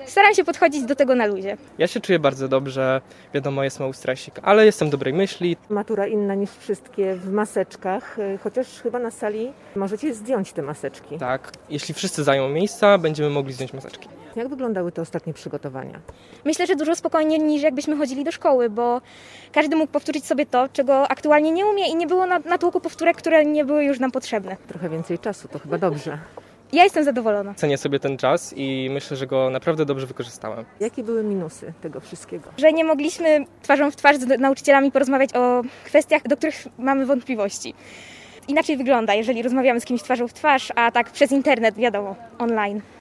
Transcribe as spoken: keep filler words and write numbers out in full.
Staram się podchodzić do tego na luzie. Ja się czuję bardzo dobrze, wiadomo, jest mały stresik, ale jestem dobrej myśli. Matura inna niż wszystkie w maseczkach, chociaż chyba na sali możecie zdjąć te maseczki. Tak, jeśli wszyscy zajmą miejsca, będziemy mogli zdjąć maseczki. Jak wyglądały te ostatnie przygotowania? Myślę, że dużo spokojniej niż jakbyśmy chodzili do szkoły, bo każdy mógł powtórzyć sobie to, czego aktualnie nie umie i nie było natłoku powtórek, które nie były już nam potrzebne. Trochę więcej czasu, to chyba dobrze. Ja jestem zadowolona. Cenię sobie ten czas i myślę, że go naprawdę dobrze wykorzystałem. Jakie były minusy tego wszystkiego? Że nie mogliśmy twarzą w twarz z nauczycielami porozmawiać o kwestiach, do których mamy wątpliwości. Inaczej wygląda, jeżeli rozmawiamy z kimś twarzą w twarz, a tak przez internet, wiadomo, online.